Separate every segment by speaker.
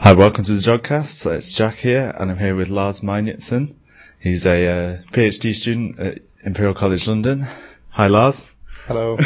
Speaker 1: Hi, welcome to the Jodcast. It's Jack here, and I'm here with Lars Meinitsen. He's a PhD student at Imperial College London. Hi, Lars.
Speaker 2: Hello.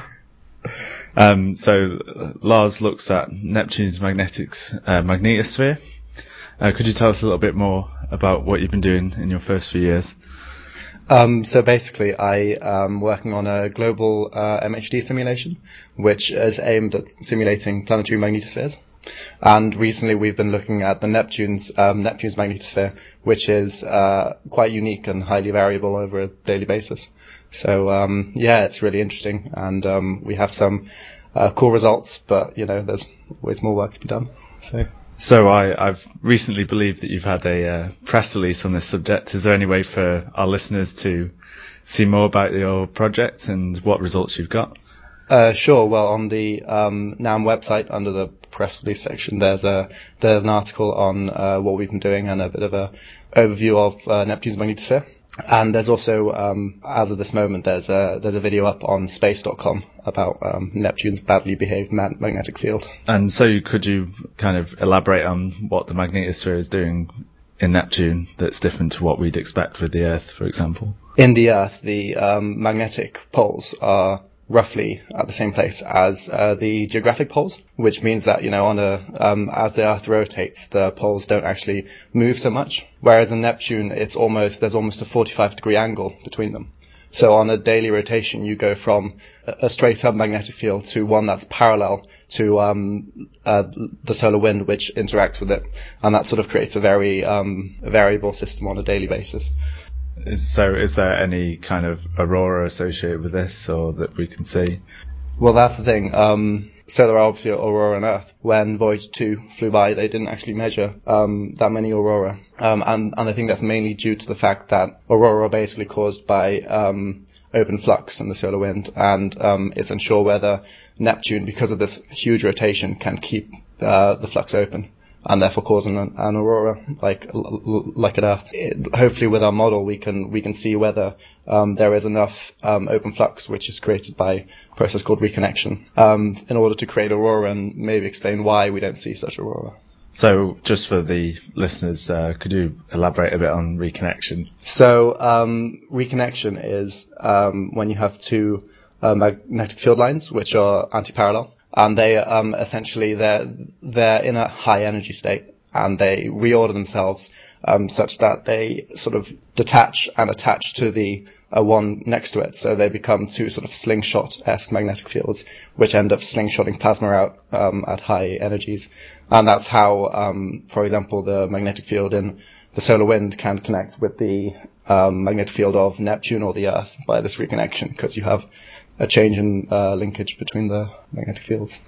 Speaker 1: So Lars looks at Neptune's magnetosphere. Could you tell us a little bit more about what you've been doing in your first few years?
Speaker 2: So basically, I am working on a global MHD simulation, which is aimed at simulating planetary magnetospheres. And recently, we've been looking at the Neptune's magnetosphere, which is quite unique and highly variable over a daily basis. So it's really interesting, and we have some cool results. But there's always more work to be done.
Speaker 1: So I've recently believed that you've had a press release on this subject. Is there any way for our listeners to see more about your project and what results you've got?
Speaker 2: Sure. Well, on the NAM website, under the press release section, there's an article on what we've been doing and a bit of a overview of Neptune's magnetosphere. And there's also, as of this moment, there's a video up on space.com about Neptune's badly behaved magnetic field.
Speaker 1: And so could you kind of elaborate on what the magnetosphere is doing in Neptune that's different to what we'd expect with the Earth, for example?
Speaker 2: In the Earth, the magnetic poles are roughly at the same place as the geographic poles, which means that as the Earth rotates, the poles don't actually move so much. Whereas in Neptune, there's almost a 45-degree angle between them. So on a daily rotation, you go from a straight-up magnetic field to one that's parallel to the solar wind, which interacts with it, and that sort of creates a very variable system on a daily basis.
Speaker 1: So is there any kind of aurora associated with this, or that we can see?
Speaker 2: Well, that's the thing. So there are obviously aurora on Earth. When Voyager 2 flew by, they didn't actually measure that many aurora. And I think that's mainly due to the fact that aurora are basically caused by open flux in the solar wind, and it's unsure whether Neptune, because of this huge rotation, can keep the flux open, and therefore causing an aurora like at Earth. Hopefully, with our model, we can see whether there is enough open flux, which is created by a process called reconnection, in order to create aurora, and maybe explain why we don't see such aurora.
Speaker 1: So, just for the listeners, could you elaborate a bit on reconnection?
Speaker 2: So, reconnection is when you have two magnetic field lines which are antiparallel. And they essentially they're in a high energy state, and they reorder themselves such that they sort of detach and attach to the one next to it. So they become two sort of slingshot-esque magnetic fields, which end up slingshotting plasma out at high energies. And that's how, for example, the magnetic field in the solar wind can connect with the magnetic field of Neptune or the Earth by this reconnection, because you have a change in linkage between the magnetic fields.